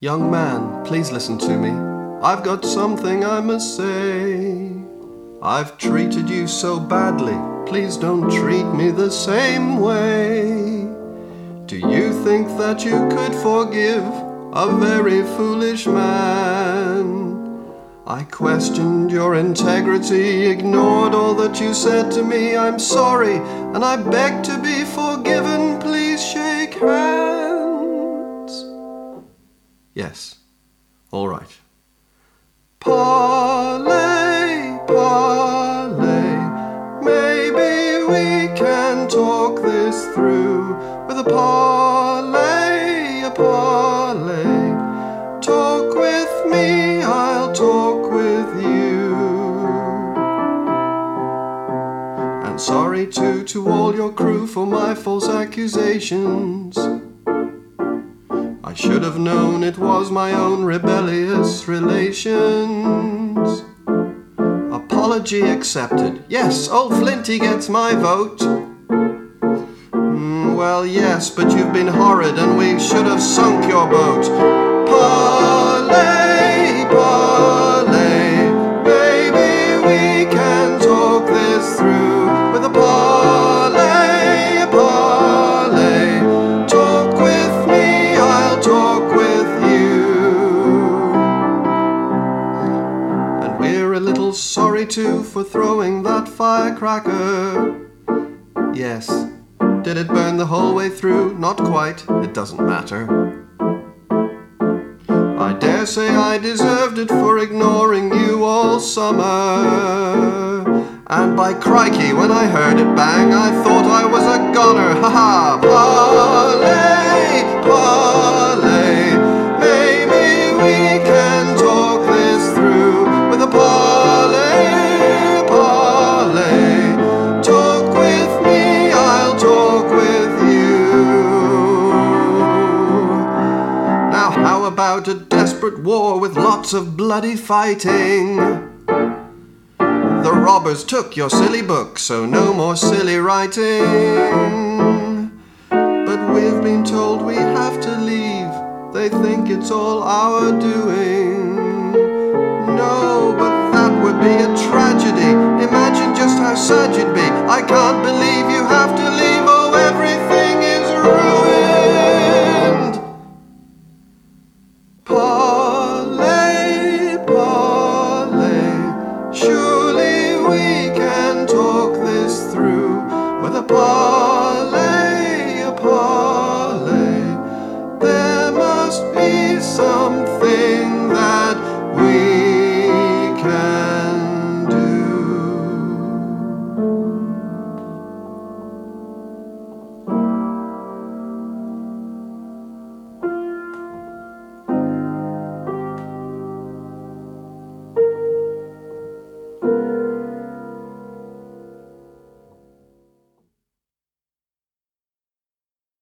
Young man, please listen to me. I've got something I must say. I've treated you so badly, please don't treat me the same way. Do you think that you could forgive a very foolish man? I questioned your integrity, ignored all that you said to me. I'm sorry, and I beg to be forgiven. Please shake hands. Yes, all right. Parley, parley, maybe we can talk this through with a parley, a parley. Talk with me, I'll talk with you. And sorry too to all your crew for my false accusations. I should have known it was my own rebellious relations. Apology accepted. Yes, old Flinty gets my vote. Well, yes, but you've been horrid and we should have sunk your boat. Parley, parley, maybe we can talk this through with a parley, a parley. Talk with me, I'll talk with you. And we're a little sorry too for throwing that firecracker. Yes. Did it burn the whole way through? Not quite, it doesn't matter. I dare say I deserved it for ignoring you all summer. And by crikey, when I heard it bang, I thought I was a goner. Ha ha! Parley, parley, maybe we can talk this through with a parley, parley. Talk with me, I'll talk with you. Now how about a desperate war with lots of bloody fighting? The robbers took your silly book, so no more silly writing. But we've been told we have to leave. They think it's all our doing. No, but that would be a tragedy. Imagine just how sad you'd be. I can't believe you have to leave. Oh, everything is ruined. Parley, parley, surely we can talk this through with a parley, a parley. There must be something